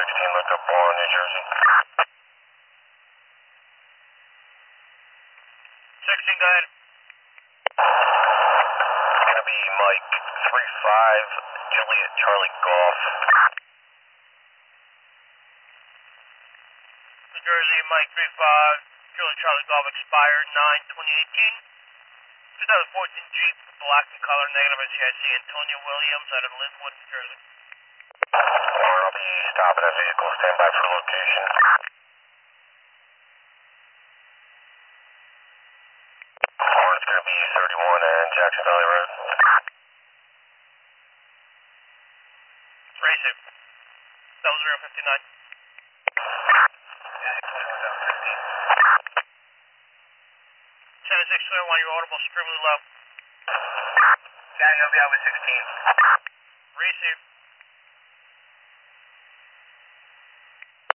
16, look up on New Jersey. 16, go ahead. It's going to be Mike 35, Juliet Charlie Golf. New Jersey, Mike 35, Juliet Charlie Golf, expired 9/2018. 2014 Jeep, black in color, negative SCIC, Antonio Williams out of Linwood, New Jersey. I'll be stopping that vehicle, stand by for location. It's going to be 31 and Jackson Valley Road. Race it. 0059. Channel 6 clear, 1, you're audible, extremely low. Danny, I'll be out with 16. Receive.